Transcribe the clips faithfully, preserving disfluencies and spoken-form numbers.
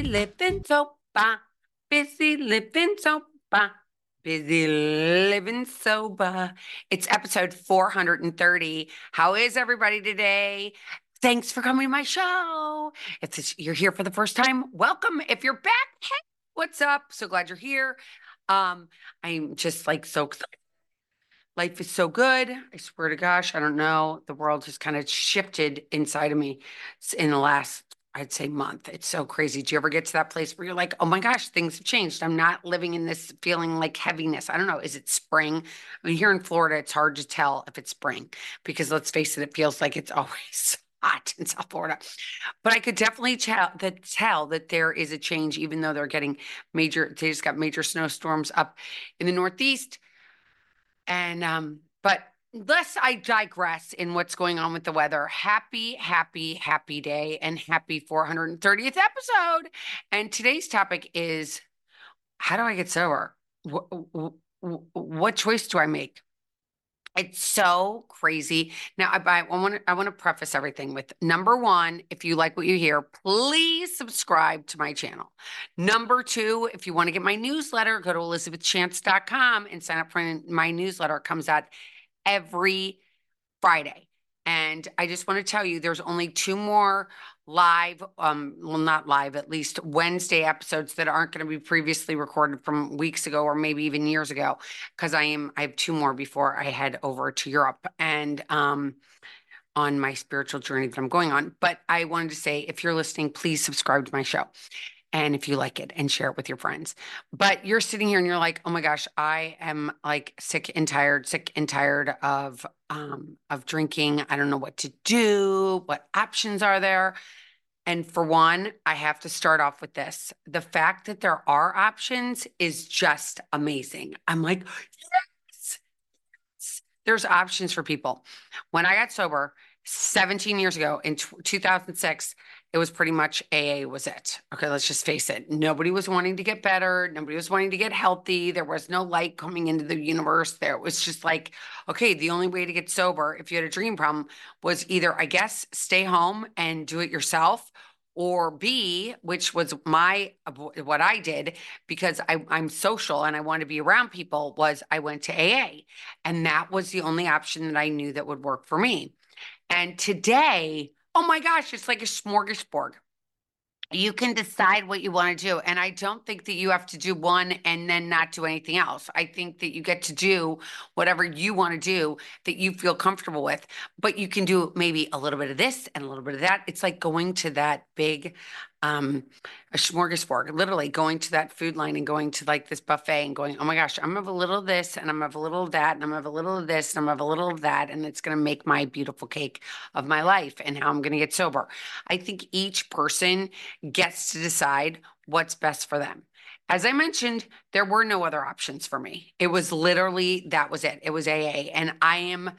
living sober, busy living sober, busy living sober. It's episode four hundred thirty. How is everybody today? Thanks for coming to my show. If this, you're here for the first time, welcome. If you're back, hey, what's up? So glad you're here. Um, I'm just like so excited. Life is so good. I swear to gosh, I don't know. The world has kind of shifted inside of me in the last, I'd say, month. It's so crazy. Do you ever get to that place where you're like, oh my gosh, things have changed? I'm not living in this feeling like heaviness. I don't know. Is it spring? I mean, here in Florida, it's hard to tell if it's spring because let's face it, it feels like it's always hot in South Florida. But I could definitely tell that tell that there is a change, even though they're getting major, they just got major snowstorms up in the Northeast. And um, but lest I digress in what's going on with the weather, happy, happy, happy day and happy four hundred thirtieth episode. And today's topic is how do I get sober? What, what choice do I make? It's so crazy. Now, I, I want to I want to preface everything with number one, if you like what you hear, please subscribe to my channel. Number two, if you want to get my newsletter, go to elizabeth chance dot com and sign up for my newsletter. It comes out every Friday. And I just want to tell you there's only two more live, um, well, not live, at least Wednesday episodes that aren't going to be previously recorded from weeks ago or maybe even years ago, because I am I have two more before I head over to Europe and um on my spiritual journey that I'm going on. But I wanted to say, if you're listening, please subscribe to my show. And if you like it and share it with your friends. But you're sitting here and you're like, oh my gosh, I am like sick and tired, sick and tired of um of drinking. I don't know what to do. What options are there? And for one, I have to start off with this. The fact that there are options is just amazing. I'm like, yes, there's options for people. When I got sober seventeen years ago in two thousand six, it was pretty much A A was it. Okay, let's just face it. Nobody was wanting to get better. Nobody was wanting to get healthy. There was no light coming into the universe. There was just like, okay, the only way to get sober if you had a drinking problem was either, I guess, stay home and do it yourself, or B, which was my what I did because I, I'm social and I want to be around people, was I went to A A. And that was the only option that I knew that would work for me. And today, oh my gosh, it's like a smorgasbord. You can decide what you want to do. And I don't think that you have to do one and then not do anything else. I think that you get to do whatever you want to do that you feel comfortable with, but you can do maybe a little bit of this and a little bit of that. It's like going to that big, um, a smorgasbord, literally going to that food line and going to like this buffet and going, oh my gosh, I'm gonna have a little of this and I'm gonna have a little of that and I'm gonna have a little of this and I'm gonna have a little of that. And it's going to make my beautiful cake of my life and how I'm going to get sober. I think each person gets to decide what's best for them. As I mentioned, there were no other options for me. It was literally, that was it. It was A A. And I am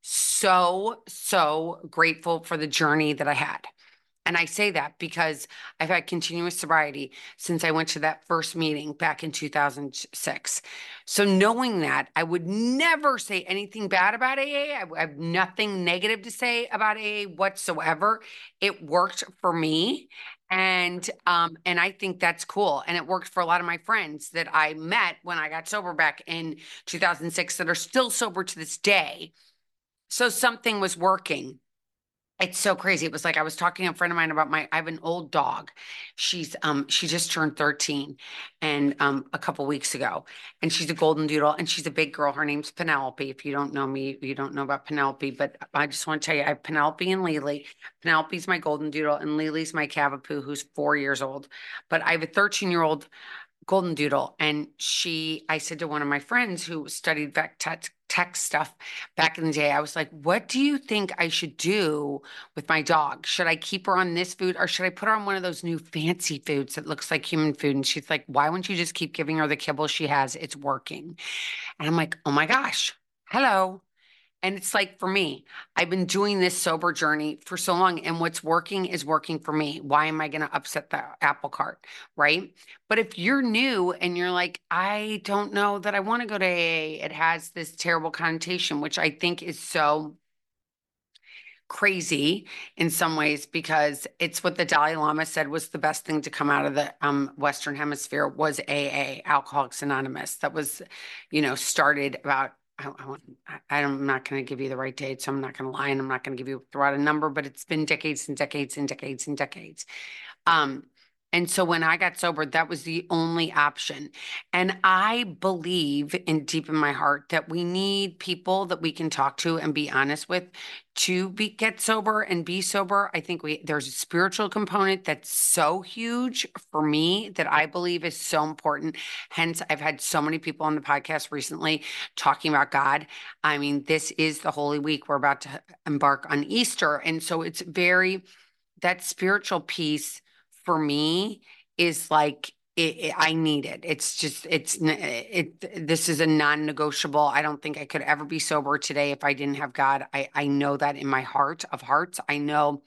so, so grateful for the journey that I had. And I say that because I've had continuous sobriety since I went to that first meeting back in two thousand six. So knowing that, I would never say anything bad about A A. I have nothing negative to say about A A whatsoever. It worked for me. And um, and I think that's cool. And it worked for a lot of my friends that I met when I got sober back in two thousand six that are still sober to this day. So something was working. It's so crazy. It was like I was talking to a friend of mine about my I have an old dog. She's um she just turned thirteen and um a couple weeks ago. And she's a golden doodle and she's a big girl. Her name's Penelope. If you don't know me, you don't know about Penelope, but I just want to tell you I have Penelope and Lily. Penelope's my golden doodle and Lily's my Cavapoo who's four years old. But I have a thirteen-year-old golden doodle. And she, I said to one of my friends who studied vet tech, tech stuff back in the day, I was like, what do you think I should do with my dog? Should I keep her on this food or should I put her on one of those new fancy foods that looks like human food? And she's like, why wouldn't you just keep giving her the kibble she has? It's working. And I'm like, oh my gosh, hello. And it's like for me, I've been doing this sober journey for so long, and what's working is working for me. Why am I going to upset the apple cart? Right. But if you're new and you're like, I don't know that I want to go to A A, it has this terrible connotation, which I think is so crazy in some ways because it's what the Dalai Lama said was the best thing to come out of the um, Western Hemisphere was A A, Alcoholics Anonymous. That was, you know, started about. I, I, want- I- I'm not going to give you the right date, so I'm not going to lie, and I'm not going to give you throw out a number, but it's been decades and decades and decades and decades. Um, and so when I got sober, that was the only option. And I believe in deep in my heart that we need people that we can talk to and be honest with to be get sober and be sober. I think we there's a spiritual component that's so huge for me that I believe is so important. Hence, I've had so many people on the podcast recently talking about God. I mean, this is the Holy Week. We're about to embark on Easter. And so it's very that spiritual piece for me is like it, it- I need it. It's just it's n- it. This is a non-negotiable. I don't think I could ever be sober today if I didn't have God. I I know that in my heart of hearts. I know.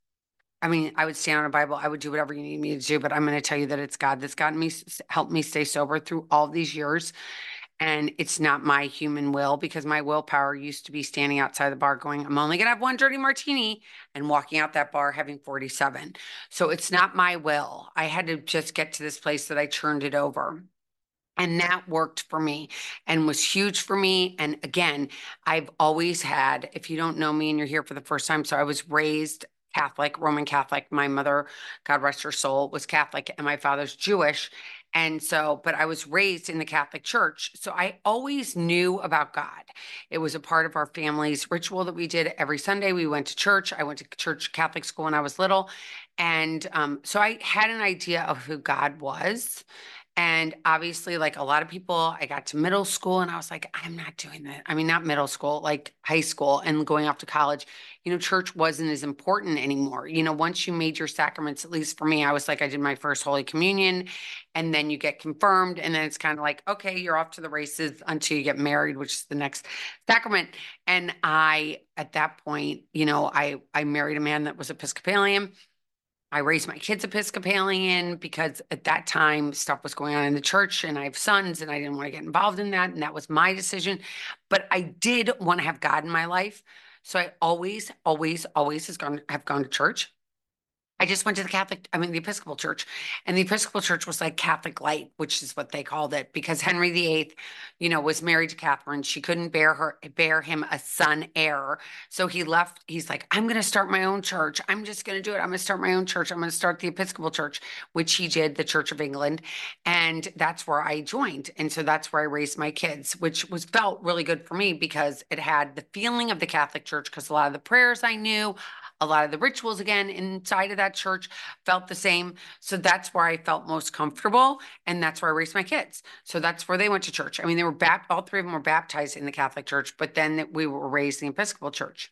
I mean, I would stand on a Bible. I would do whatever you need me to do, but I'm going to tell you that it's God that's gotten me, helped me stay sober through all these years. And it's not my human will because my willpower used to be standing outside the bar going, I'm only going to have one dirty martini and walking out that bar having forty-seven. So it's not my will. I had to just get to this place that I churned it over. And that worked for me and was huge for me. And again, I've always had, if you don't know me and you're here for the first time, so I was raised Catholic, Roman Catholic. My mother, God rest her soul, was Catholic, and my father's Jewish. And so, but I was raised in the Catholic Church. So I always knew about God. It was a part of our family's ritual that we did every Sunday. We went to church. I went to church Catholic school when I was little. And um, so I had an idea of who God was. And obviously, like a lot of people, I got to middle school and I was like, I'm not doing that. I mean, not middle school, like high school and going off to college. You know, church wasn't as important anymore. You know, once you made your sacraments, at least for me, I was like, I did my first Holy Communion and then you get confirmed. And then it's kind of like, okay, you're off to the races until you get married, which is the next sacrament. And I, at that point, you know, I, I married a man that was Episcopalian. I raised my kids Episcopalian because at that time stuff was going on in the church and I have sons and I didn't want to get involved in that. And that was my decision. But I did want to have God in my life. So I always, always, always has gone, have gone to church. I just went to the Catholic, I mean, the Episcopal Church, and the Episcopal Church was like Catholic light, which is what they called it, because Henry the Eighth, you know, was married to Catherine. She couldn't bear her, bear him a son heir. So he left. He's like, I'm going to start my own church. I'm just going to do it. I'm going to start my own church. I'm going to start the Episcopal Church, which he did, the Church of England. And that's where I joined. And so that's where I raised my kids, which was felt really good for me because it had the feeling of the Catholic Church, because a lot of the prayers I knew, a lot of the rituals again inside of that church felt the same. So that's where I felt most comfortable. And that's where I raised my kids. So that's where they went to church. I mean, they were bapt- all three of them were baptized in the Catholic Church, but then we were raised in the Episcopal Church.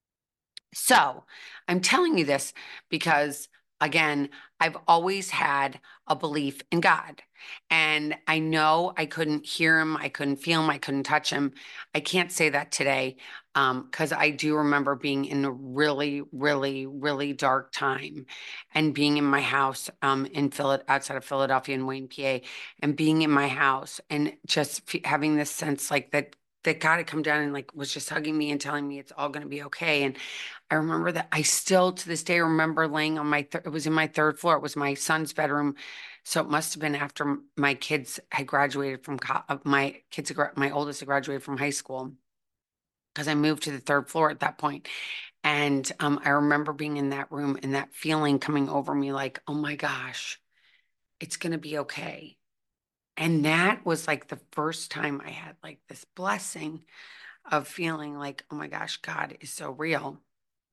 So I'm telling you this because, again, I've always had a belief in God. And I know I couldn't hear him, I couldn't feel him, I couldn't touch him. I can't say that today because I do remember being in a really, really, really dark time and being in my house um, in Phil- outside of Philadelphia in Wayne, P A, and being in my house and just f- having this sense like that that God had come down and like was just hugging me and telling me it's all going to be okay. And I remember that I still to this day remember laying on my, th- it was in my third floor. It was my son's bedroom. So it must have been after my kids had graduated from, co- uh, my kids, had gra- my oldest had graduated from high school because I moved to the third floor at that point. And um, I remember being in that room and that feeling coming over me like, oh my gosh, it's going to be okay. And that was like the first time I had like this blessing of feeling like, oh my gosh, God is so real.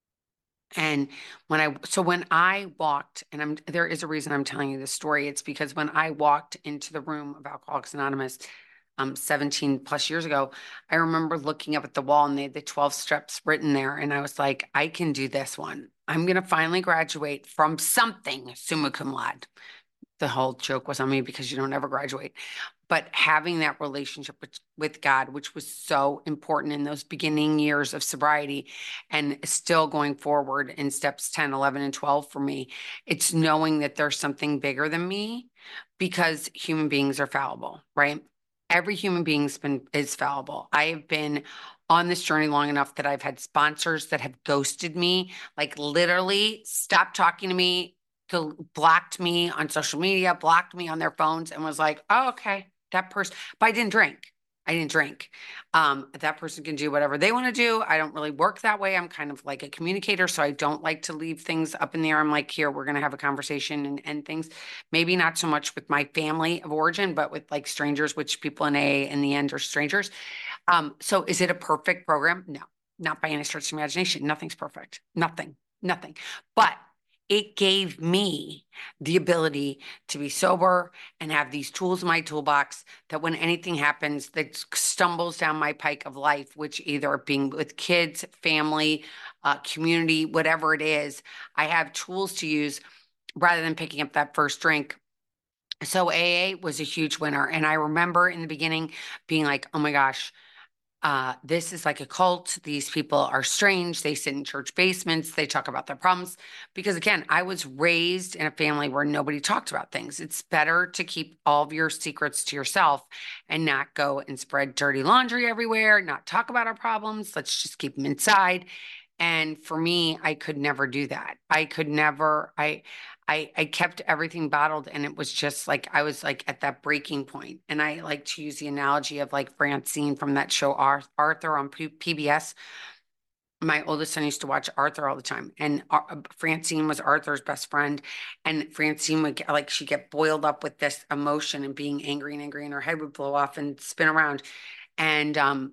And when I, so when I walked, and I'm, there is a reason I'm telling you this story. It's because when I walked into the room of Alcoholics Anonymous, um, seventeen plus years ago, I remember looking up at the wall and they had the twelve steps written there. And I was like, I can do this one. I'm going to finally graduate from something summa cum laude. The whole joke was on me because you don't ever graduate. But having that relationship with, with God, which was so important in those beginning years of sobriety and still going forward in steps ten, eleven, and twelve for me, it's knowing that there's something bigger than me because human beings are fallible, right? Every human being's been is fallible. I have been on this journey long enough that I've had sponsors that have ghosted me, like literally stopped talking to me, to blocked me on social media, blocked me on their phones, and was like, "Oh, okay, that person." But I didn't drink. I didn't drink. Um, that person can do whatever they want to do. I don't really work that way. I'm kind of like a communicator, so I don't like to leave things up in the air. I'm like, here, we're gonna have a conversation and end things. Maybe not so much with my family of origin, but with like strangers, which people in A A in the end are strangers. Um, so is it a perfect program? No, not by any stretch of the imagination. Nothing's perfect. Nothing, nothing. But it gave me the ability to be sober and have these tools in my toolbox that when anything happens that stumbles down my pike of life, which either being with kids, family, uh, community, whatever it is, I have tools to use rather than picking up that first drink. So A A was a huge winner. And I remember in the beginning being like, oh my gosh, uh, this is like a cult. These people are strange. They sit in church basements. They talk about their problems. Because again, I was raised in a family where nobody talked about things. It's better to keep all of your secrets to yourself and not go and spread dirty laundry everywhere, not talk about our problems. Let's just keep them inside. And for me, I could never do that. I could never, I, I, I kept everything bottled and it was just like, I was like at that breaking point. And I like to use the analogy of like Francine from that show Arthur on P- PBS. My oldest son used to watch Arthur all the time, and Ar- Francine was Arthur's best friend. And Francine would get, like, she'd get boiled up with this emotion and being angry and angry, and her head would blow off and spin around. And um,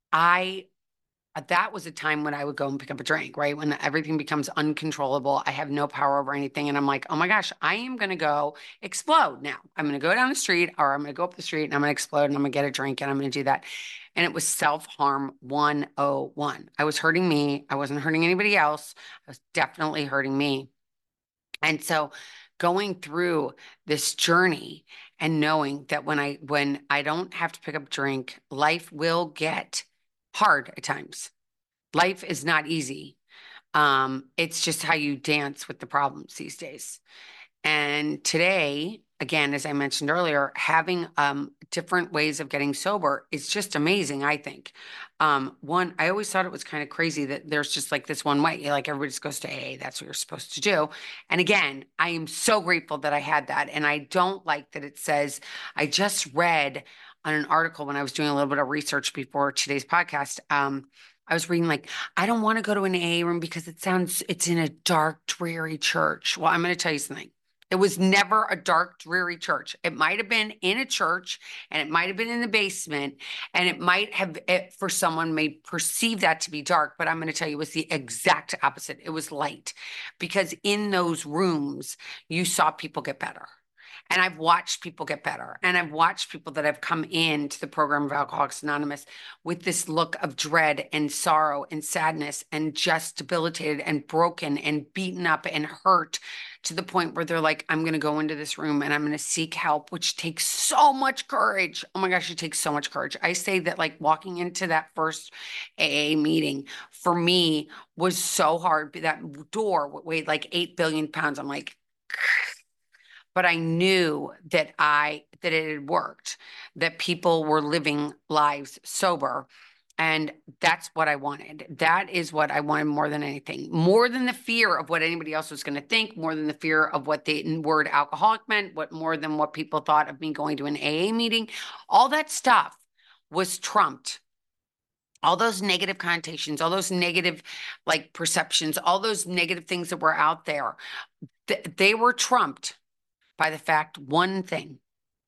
I uh, that was a time when I would go and pick up a drink, right? When everything becomes uncontrollable, I have no power over anything. And I'm like, oh my gosh, I am going to go explode now. I'm going to go down the street or I'm going to go up the street and I'm going to explode and I'm going to get a drink and I'm going to do that. And it was self-harm one oh one. I was hurting me. I wasn't hurting anybody else. I was definitely hurting me. And so going through this journey and knowing that when I when I don't have to pick up a drink, life will get hard at times. Life is not easy. Um, it's just how you dance with the problems these days. And today, again, as I mentioned earlier, having um, different ways of getting sober is just amazing, I think. Um, one, I always thought it was kind of crazy that there's just like this one way, like everybody just goes to A A, that's what you're supposed to do. And again, I am so grateful that I had that. And I don't like that it says, I just read on an article when I was doing a little bit of research before today's podcast. Um, I was reading like, I don't want to go to an A A room because it sounds, it's in a dark, dreary church. Well, I'm going to tell you something. It was never a dark, dreary church. It might have been in a church and it might have been in the basement and it might have, it, for someone may perceive that to be dark, but I'm going to tell you it was the exact opposite. It was light because in those rooms, you saw people get better. And I've watched people get better. And I've watched people that have come into the program of Alcoholics Anonymous with this look of dread and sorrow and sadness and just debilitated and broken and beaten up and hurt to the point where they're like, I'm going to go into this room and I'm going to seek help, which takes so much courage. Oh my gosh, it takes so much courage. I say that like walking into that first A A meeting for me was so hard. That door weighed like eight billion pounds. I'm like, but I knew that I that it had worked, that people were living lives sober. And that's what I wanted. That is what I wanted more than anything, more than the fear of what anybody else was going to think, more than the fear of what the word alcoholic meant, what more than what people thought of me going to an A A meeting. All that stuff was trumped. All those negative connotations, all those negative like perceptions, all those negative things that were out there, th- they were trumped by the fact one thing: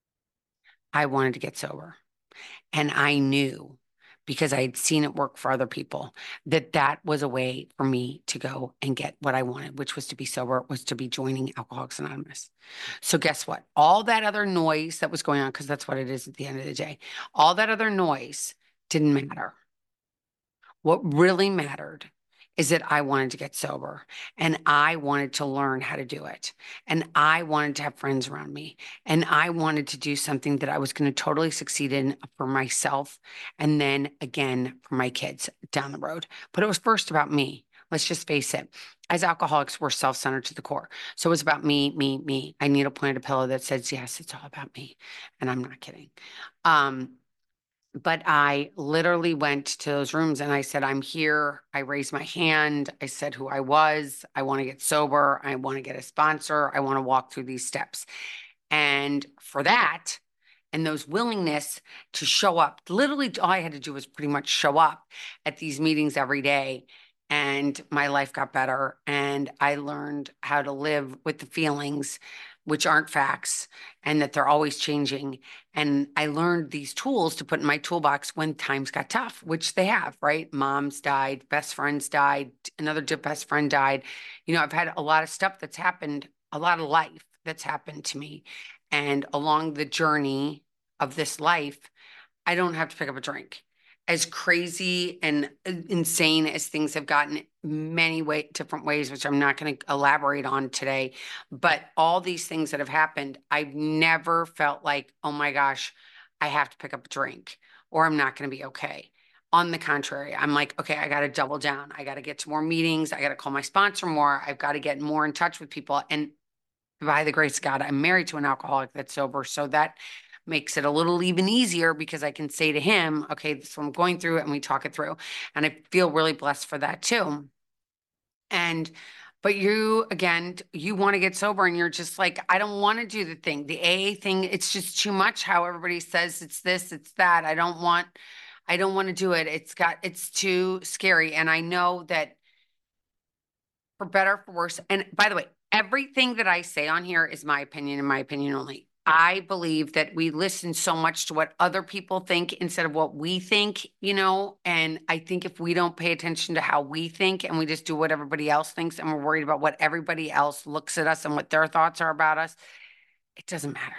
I wanted to get sober. And I knew because I had seen it work for other people that that was a way for me to go and get what I wanted, which was to be sober, was to be joining Alcoholics Anonymous. So guess what? All that other noise that was going on, because that's what it is at the end of the day, all that other noise didn't matter. What really mattered is that I wanted to get sober and I wanted to learn how to do it. And I wanted to have friends around me. And I wanted to do something that I was going to totally succeed in for myself. And then again, for my kids down the road. But it was first about me. let's just face it. As alcoholics, we're self-centered to the core. So it's about me, me, me. I need a pointed pillow that says, yes, it's all about me. And I'm not kidding. Um, but I literally went to those rooms and I said, I'm here. I raised my hand. I said who I was. I want to get sober. I want to get a sponsor. I want to walk through these steps. And for that, and those willingness to show up, literally all I had to do was pretty much show up at these meetings every day. And my life got better. And I learned how to live with the feelings, which aren't facts, and that they're always changing. And I learned these tools to put in my toolbox when times got tough, which they have, right? Moms died, best friends died, another best friend died. You know, I've had a lot of stuff that's happened, a lot of life that's happened to me. And along the journey of this life, I don't have to pick up a drink. As crazy and insane as things have gotten many way, different ways, which I'm not going to elaborate on today, but all these things that have happened, I've never felt like, oh my gosh, I have to pick up a drink or I'm not going to be okay. On the contrary, I'm like, okay, I got to double down. I got to get to more meetings. I got to call my sponsor more. I've got to get more in touch with people. And by the grace of God, I'm married to an alcoholic that's sober. So that makes it a little even easier because I can say to him, okay, this is what I'm going through, and we talk it through. And I feel really blessed for that too. And but you again, you want to get sober and you're just like, I don't want to do the thing. The A A thing, it's just too much how everybody says it's this, it's that. I don't want, I don't want to do it. It's got, it's too scary. And I know that for better, for worse. And by the way, everything that I say on here is my opinion and my opinion only. I believe that we listen so much to what other people think instead of what we think, you know. And I think if we don't pay attention to how we think and we just do what everybody else thinks and we're worried about what everybody else looks at us and what their thoughts are about us, it doesn't matter.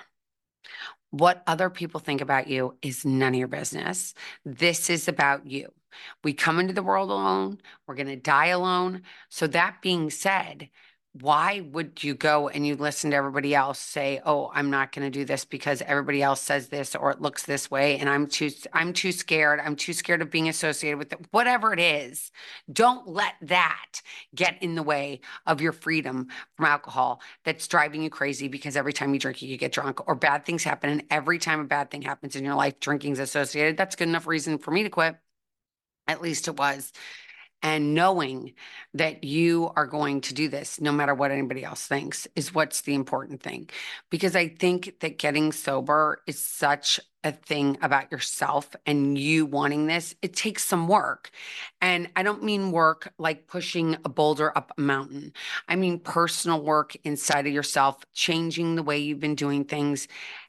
What other people think about you is none of your business. This is about you. We come into the world alone. We're going to die alone. So that being said, why would you go and you listen to everybody else say, "Oh, I'm not going to do this because everybody else says this or it looks this way and I'm too I'm too scared. I'm too scared of being associated with it." Whatever it is, don't let that get in the way of your freedom from alcohol that's driving you crazy because every time you drink, you get drunk or bad things happen. And every time a bad thing happens in your life, drinking's associated. That's good enough reason for me to quit. At least it was. And knowing that you are going to do this, no matter what anybody else thinks, is what's the important thing. Because I think that getting sober is such a thing about yourself and you wanting this. It takes some work. And I don't mean work like pushing a boulder up a mountain. I mean personal work inside of yourself, changing the way you've been doing things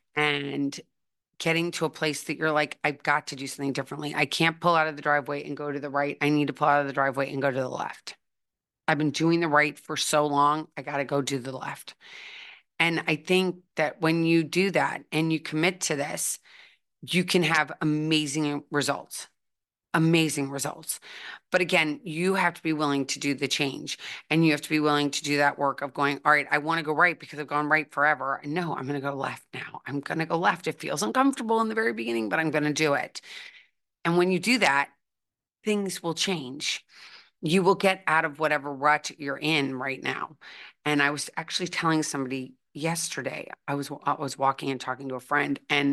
and getting to a place that you're like, I've got to do something differently. I can't pull out of the driveway and go to the right. I need to pull out of the driveway and go to the left. I've been doing the right for so long. I got to go do the left. And I think that when you do that and you commit to this, you can have amazing results. Amazing results. But again, you have to be willing to do the change and you have to be willing to do that work of going, all right, I want to go right because I've gone right forever. And no, I'm going to go left now. I'm going to go left. It feels uncomfortable in the very beginning, but I'm going to do it. And when you do that, things will change. You will get out of whatever rut you're in right now. And I was actually telling somebody yesterday, I was I was walking and talking to a friend and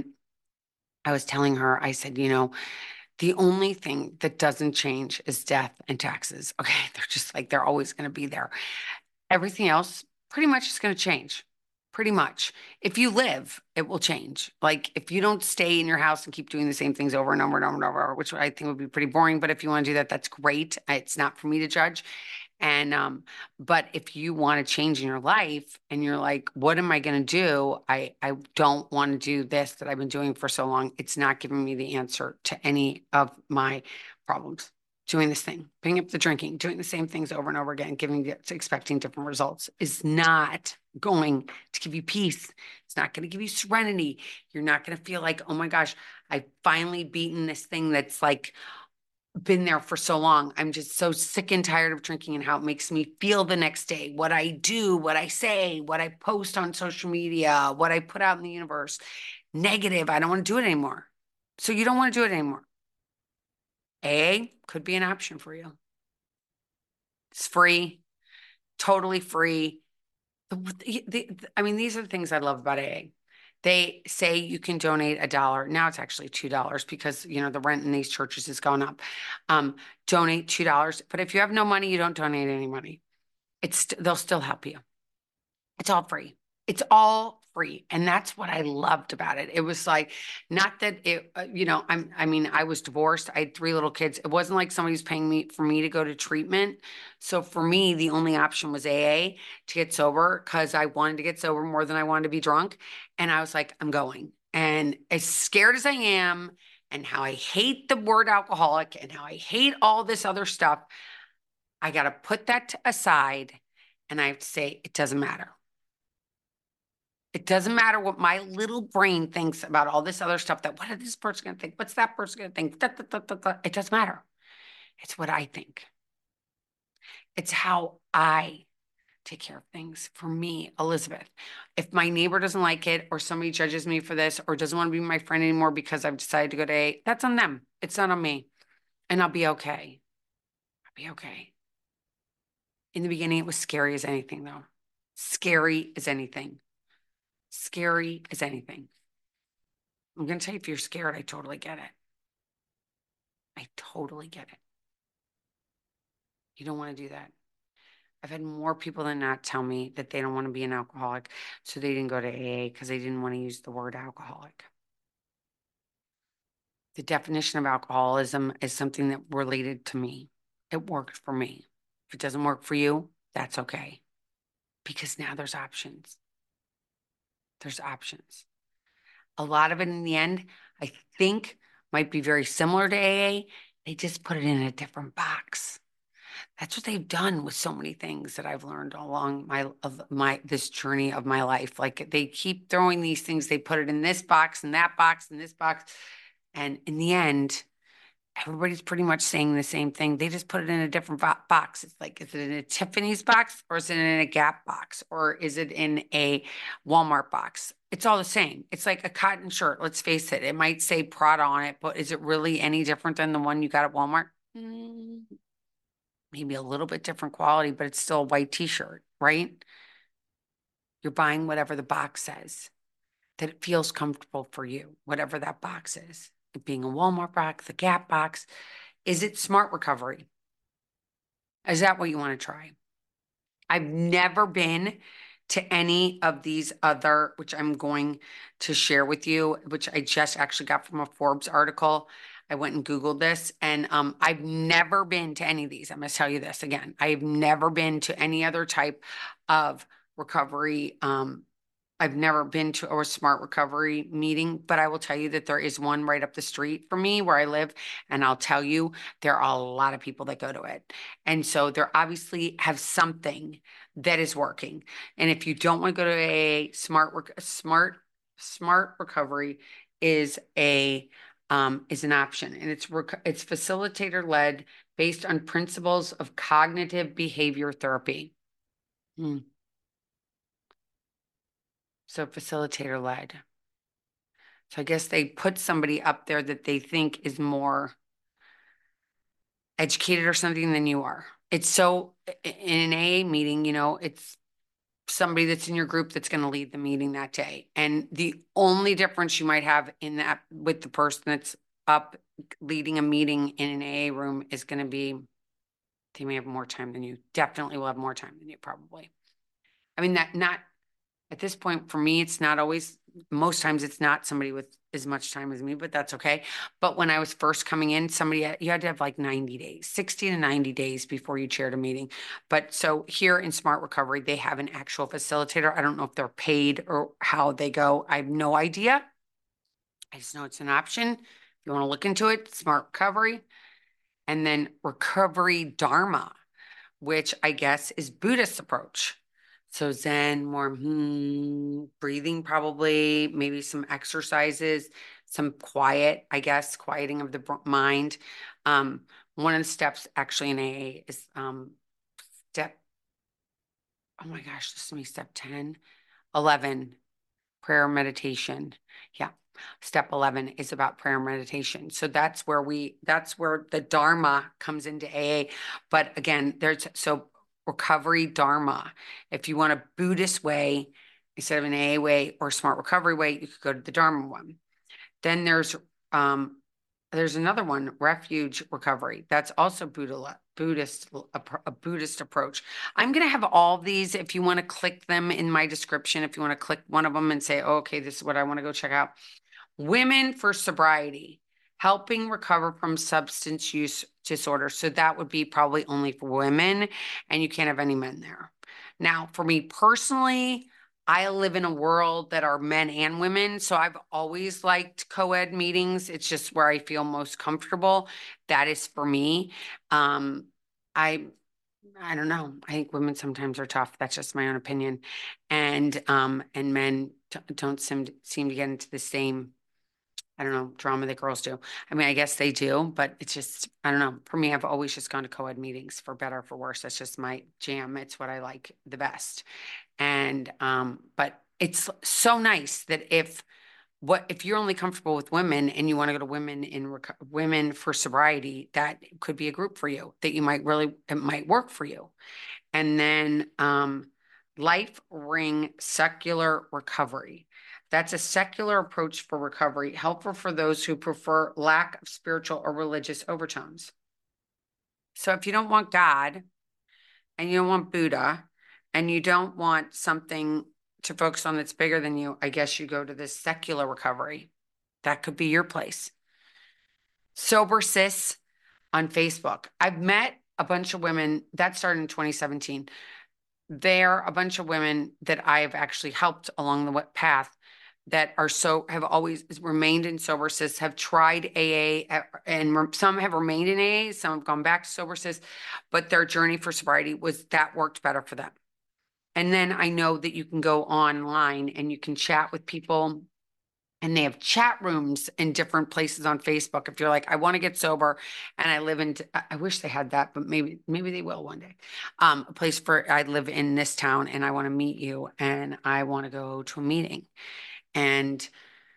I was telling her, I said, you know, the only thing that doesn't change is death and taxes. Okay. They're just like, they're always going to be there. Everything else pretty much is going to change. Pretty much. If you live, it will change. Like if you don't stay in your house and keep doing the same things over and over and over and over, which I think would be pretty boring. But if you want to do that, that's great. It's not for me to judge. And um, but if you want to change in your life and you're like, what am I going to do? I I don't want to do this that I've been doing for so long. It's not giving me the answer to any of my problems. Doing this thing, picking up the drinking, doing the same things over and over again, giving expecting different results is not going to give you peace. It's not going to give you serenity. You're not going to feel like, oh my gosh, I've finally beaten this thing that's like been there for so long. I'm just so sick and tired of drinking and how it makes me feel the next day. What I do, what I say, what I post on social media, what I put out in the universe, negative. I don't want to do it anymore. So you don't want to do it anymore. A A could be an option for you. It's free, totally free. The, the, the, I mean, these are the things I love about A A. They say you can donate a dollar. Now it's actually two dollars because, you know, the rent in these churches has gone up. Um, donate two dollars. But if you have no money, you don't donate any money. It's, they'll still help you. It's all free. It's all free. And that's what I loved about it. It was like, not that it, uh, you know, I'm, I mean, I was divorced. I had three little kids. It wasn't like somebody's paying me for me to go to treatment. So for me, the only option was A A to get sober because I wanted to get sober more than I wanted to be drunk. And I was like, I'm going. And as scared as I am, and how I hate the word alcoholic and how I hate all this other stuff, I got to put that aside. And I have to say, it doesn't matter. It doesn't matter what my little brain thinks about all this other stuff that what is this person going to think? What's that person going to think? Da, da, da, da, da. It doesn't matter. It's what I think. It's how I take care of things. For me, Elizabeth, if my neighbor doesn't like it or somebody judges me for this or doesn't want to be my friend anymore because I've decided to go to A, that's on them. It's not on me. And I'll be okay. I'll be okay. In the beginning, it was scary as anything, though. Scary as anything. Scary as anything. I'm going to tell you, if you're scared, I totally get it. I totally get it. You don't want to do that. I've had more people than not tell me that they don't want to be an alcoholic, so they didn't go to A A because they didn't want to use the word alcoholic. The definition of alcoholism is something that related to me. It worked for me. If it doesn't work for you, that's okay. Because now there's options. There's options. A lot of it in the end, I think might be very similar to A A. They just put it in a different box. That's what they've done with so many things that I've learned along my of my this journey of my life. Like they keep throwing these things, they put it in this box and that box and this box. And in the end, everybody's pretty much saying the same thing. They just put it in a different bo- box. It's like, is it in a Tiffany's box or is it in a Gap box or is it in a Walmart box? It's all the same. It's like a cotton shirt. Let's face it. It might say Prada on it, but is it really any different than the one you got at Walmart? Mm, maybe a little bit different quality, but it's still a white t-shirt, right? You're buying whatever the box says, that it feels comfortable for you, whatever that box is. It being a Walmart box, the Gap box. Is it smart recovery? Is that what you want to try? I've never been to any of these other, which I'm going to share with you, which I just actually got from a Forbes article. I went and Googled this, and um, I've never been to any of these. I must tell you this again. I've never been to any other type of recovery. Um, I've never been to a smart recovery meeting, but I will tell you that there is one right up the street from me where I live. And I'll tell you, there are a lot of people that go to it. And so they obviously have something that is working. And if you don't want to go to a smart, smart, smart recovery is a, um, is an option. And it's, rec- it's facilitator led based on principles of cognitive behavior therapy. Hmm. So facilitator led. So I guess they put somebody up there that they think is more educated or something than you are. It's so in an A A meeting, you know, it's somebody that's in your group that's going to lead the meeting that day. And the only difference you might have in that with the person that's up leading a meeting in an A A room is going to be they may have more time than you. Definitely will have more time than you, probably. I mean, that not at this point, for me, it's not always, most times it's not somebody with as much time as me, but that's okay. But when I was first coming in, somebody, you had to have like ninety days, sixty to ninety days before you chaired a meeting. But so here in Smart Recovery, they have an actual facilitator. I don't know if they're paid or how they go. I have no idea. I just know it's an option. If you want to look into it, Smart Recovery. And then Recovery Dharma, which I guess is Buddhist approach. So Zen, more hmm, breathing, probably, maybe some exercises, some quiet, I guess, quieting of the mind. Um, one of the steps actually in A A is um, step, oh my gosh, this is me, step ten, eleven, prayer meditation. Yeah. Step eleven is about prayer and meditation. So that's where we, that's where the Dharma comes into A A. But again, there's so recovery Dharma. If you want a Buddhist way instead of an A A way or smart recovery way, you could go to the Dharma one. Then there's um there's another one, refuge recovery. That's also Buddha, Buddhist, a Buddhist approach. I'm going to have all these if you want to click them in my description. If you want to click one of them and say, oh, okay, this is what I want to go check out. Women for sobriety, helping recover from substance use disorder. So that would be probably only for women, and you can't have any men there. Now, for me personally, I live in a world that are men and women. So I've always liked co-ed meetings. It's just where I feel most comfortable. That is for me. Um, I I don't know. I think women sometimes are tough. That's just my own opinion. And um, and men t- don't seem to, seem to get into the same, I don't know, drama that girls do. I mean, I guess they do, but it's just, I don't know. For me, I've always just gone to co-ed meetings for better or for worse. That's just my jam. It's what I like the best. And um, but it's so nice that if what if you're only comfortable with women and you want to go to women in reco- women for sobriety, that could be a group for you that you might really, it might work for you. And then um, Life Ring Secular Recovery. That's a secular approach for recovery, helpful for those who prefer lack of spiritual or religious overtones. So if you don't want God and you don't want Buddha and you don't want something to focus on that's bigger than you, I guess you go to this secular recovery. That could be your place. Sober Sis on Facebook. I've met a bunch of women that started in twenty seventeen. They're a bunch of women that I've actually helped along the path that are so have always remained in sober cis, have tried A A, and some have remained in A A, some have gone back to sober cis, but their journey for sobriety was that worked better for them. And then I know that you can go online and you can chat with people, and they have chat rooms in different places on Facebook. If you're like, I want to get sober and I live in, I wish they had that, but maybe, maybe they will one day. Um, a place for, I live in this town and I want to meet you and I want to go to a meeting. And,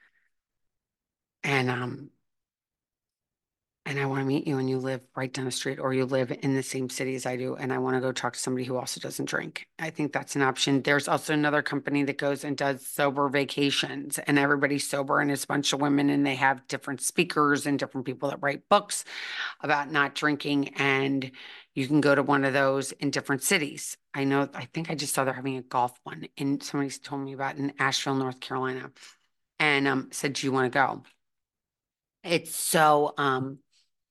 and, um, and I want to meet you and you live right down the street or you live in the same city as I do and I want to go talk to somebody who also doesn't drink. I think that's an option. There's also another company that goes and does sober vacations and everybody's sober and it's a bunch of women and they have different speakers and different people that write books about not drinking, and you can go to one of those in different cities. I know, I think I just saw they're having a golf one and somebody's told me about in Asheville, North Carolina, and um, said, do you want to go? It's so um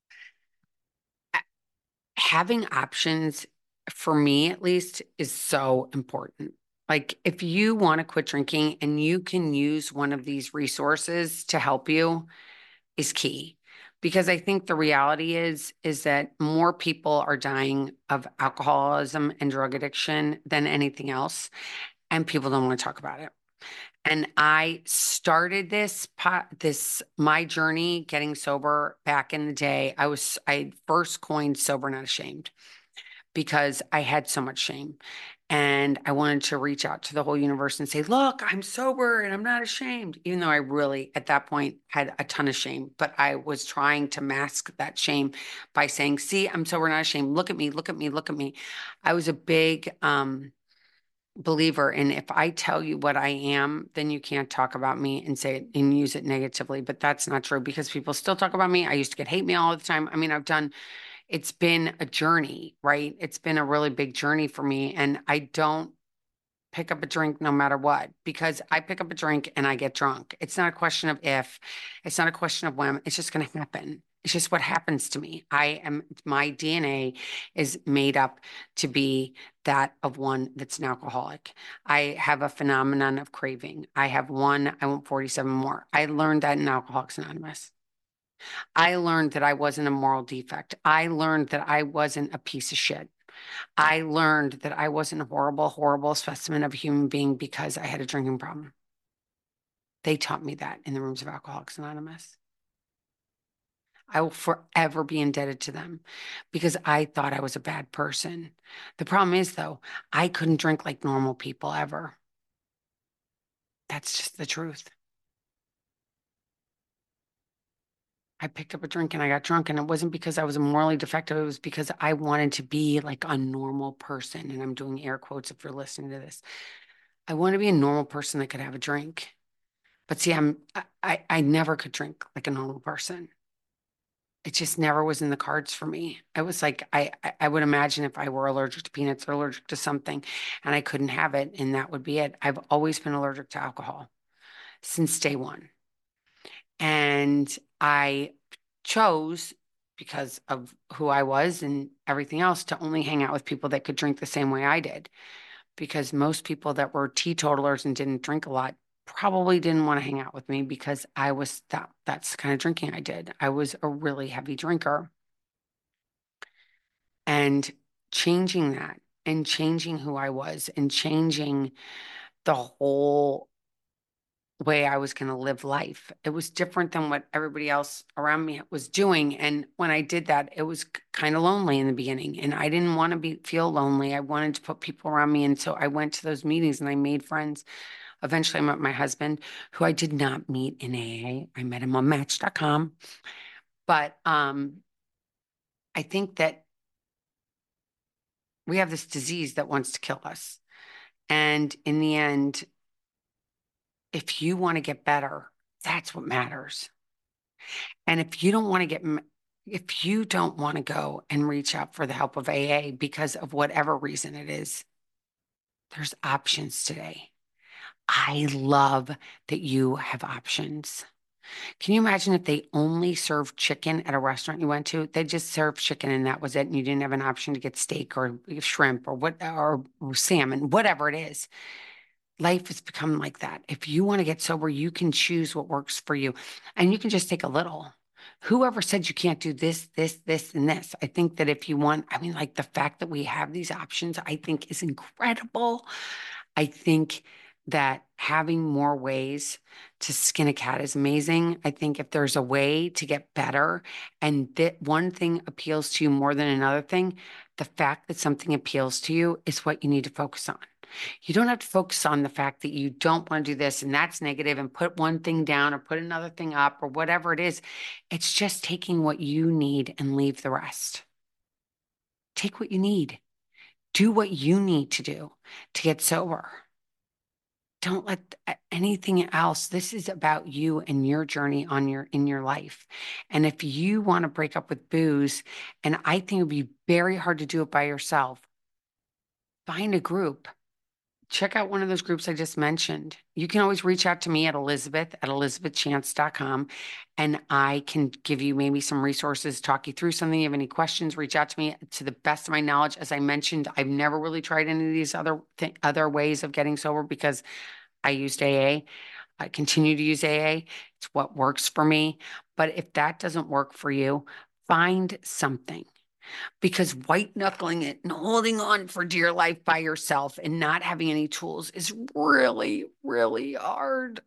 having options, for me at least, is so important. Like if you want to quit drinking and you can use one of these resources to help you is key. Because I think the reality is is that more people are dying of alcoholism and drug addiction than anything else, and people don't want to talk about it. And I started this pot, this my journey getting sober back in the day. I was I first coined sober not ashamed because I had so much shame. And I wanted to reach out to the whole universe and say, look, I'm sober and I'm not ashamed, even though I really, at that point, had a ton of shame. But I was trying to mask that shame by saying, see, I'm sober, not ashamed. Look at me, look at me, look at me. I was a big um, believer in if I tell you what I am, then you can't talk about me and say it and use it negatively. But that's not true because people still talk about me. I used to get hate mail all the time. I mean, I've done it's been a journey, right? It's been a really big journey for me. And I don't pick up a drink no matter what, because I pick up a drink and I get drunk. It's not a question of if, it's not a question of when, it's just going to happen. It's just what happens to me. I am, my D N A is made up to be that of one that's an alcoholic. I have a phenomenon of craving. I have one, I want forty-seven more. I learned that in Alcoholics Anonymous. I learned that I wasn't a moral defect. I learned that I wasn't a piece of shit. I learned that I wasn't a horrible, horrible specimen of a human being because I had a drinking problem. They taught me that in the rooms of Alcoholics Anonymous. I will forever be indebted to them because I thought I was a bad person. The problem is, though, I couldn't drink like normal people ever. That's just the truth. I picked up a drink and I got drunk, and it wasn't because I was morally defective. It was because I wanted to be like a normal person. And I'm doing air quotes if you're listening to this. I want to be a normal person that could have a drink. But see, I'm I, I I never could drink like a normal person. It just never was in the cards for me. I was like, I I I would imagine if I were allergic to peanuts or allergic to something and I couldn't have it, and that would be it. I've always been allergic to alcohol since day one. And I chose, because of who I was and everything else, to only hang out with people that could drink the same way I did. Because most people that were teetotalers and didn't drink a lot probably didn't want to hang out with me because I was that that's the kind of drinking I did. I was a really heavy drinker. And changing that and changing who I was and changing the whole way I was going to live life. It was different than what everybody else around me was doing. And when I did that, it was kind of lonely in the beginning. And I didn't want to be feel lonely. I wanted to put people around me. And so I went to those meetings and I made friends. Eventually I met my husband, who I did not meet in A A. I met him on match dot com. But um, I think that we have this disease that wants to kill us. And in the end, if you want to get better, that's what matters. And if you don't want to get, if you don't want to go and reach out for the help of A A because of whatever reason it is, there's options today. I love that you have options. Can you imagine if they only served chicken at a restaurant you went to? They just served chicken and that was it, and you didn't have an option to get steak or shrimp or what or salmon, whatever it is. Life has become like that. If you want to get sober, you can choose what works for you, and you can just take a little. Whoever said you can't do this, this, this, and this? I think that if you want, I mean, like the fact that we have these options, I think is incredible. I think that having more ways to skin a cat is amazing. I think if there's a way to get better and that one thing appeals to you more than another thing, the fact that something appeals to you is what you need to focus on. You don't have to focus on the fact that you don't want to do this and that's negative and put one thing down or put another thing up or whatever it is. It's just taking what you need and leave the rest. Take what you need. Do what you need to do to get sober. Don't let anything else. This is about you and your journey on your in your life. And if you want to break up with booze, and I think it would be very hard to do it by yourself, find a group. Check out one of those groups I just mentioned. You can always reach out to me at Elizabeth at elizabeth chance dot com, and I can give you maybe some resources, talk you through something. If you have any questions, reach out to me. To the best of my knowledge, as I mentioned, I've never really tried any of these other th other ways of getting sober because I used A A. I continue to use A A. It's what works for me. But if that doesn't work for you, find something, because white knuckling it and holding on for dear life by yourself and not having any tools is really, really hard.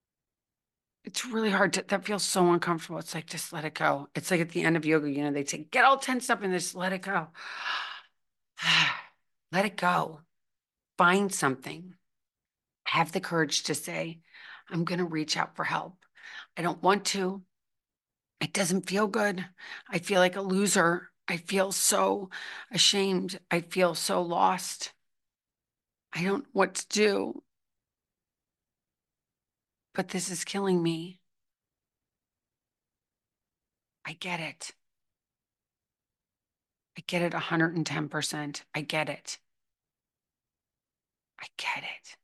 It's really hard to, that feels so uncomfortable. It's like, just let it go. It's like at the end of yoga, you know, they say, get all tensed up and just let it go. Let it go. Find something. Have the courage to say, I'm going to reach out for help. I don't want to. It doesn't feel good. I feel like a loser. I feel so ashamed. I feel so lost. I don't know what to do, but this is killing me. I get it. I get it one hundred ten percent. I get it. I get it.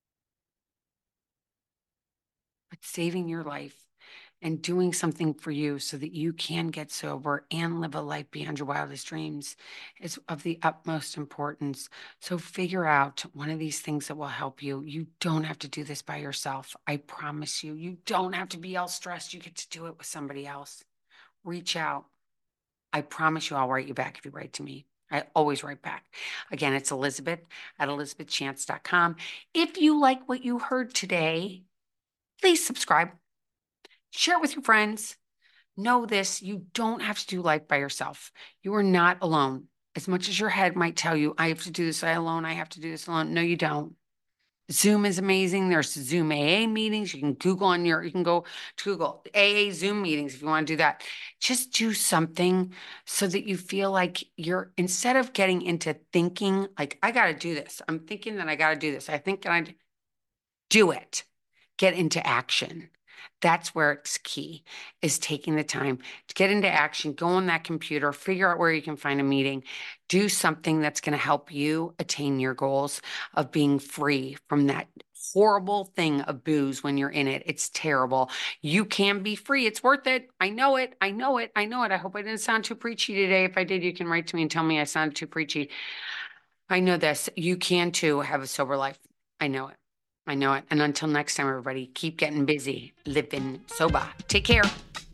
But saving your life and doing something for you so that you can get sober and live a life beyond your wildest dreams is of the utmost importance. So figure out one of these things that will help you. You don't have to do this by yourself. I promise you, you don't have to be all stressed. You get to do it with somebody else. Reach out. I promise you I'll write you back if you write to me. I always write back. Again, it's Elizabeth at elizabeth chance dot com. If you like what you heard today, please subscribe. Share it with your friends. Know this, you don't have to do life by yourself. You are not alone. As much as your head might tell you, I have to do this alone, I have to do this alone. No, you don't. Zoom is amazing. There's Zoom A A meetings. You can Google on your, you can go to Google A A Zoom meetings if you want to do that. Just do something so that you feel like you're, instead of getting into thinking, like, I got to do this. I'm thinking that I got to do this. I think I do it. Get into action. That's where it's key, is taking the time to get into action, go on that computer, figure out where you can find a meeting, do something that's going to help you attain your goals of being free from that horrible thing of booze when you're in it. It's terrible. You can be free. It's worth it. I know it. I know it. I know it. I hope I didn't sound too preachy today. If I did, you can write to me and tell me I sounded too preachy. I know this. You can too have a sober life. I know it. I know it. And until next time, everybody, keep getting busy, living sober. Take care.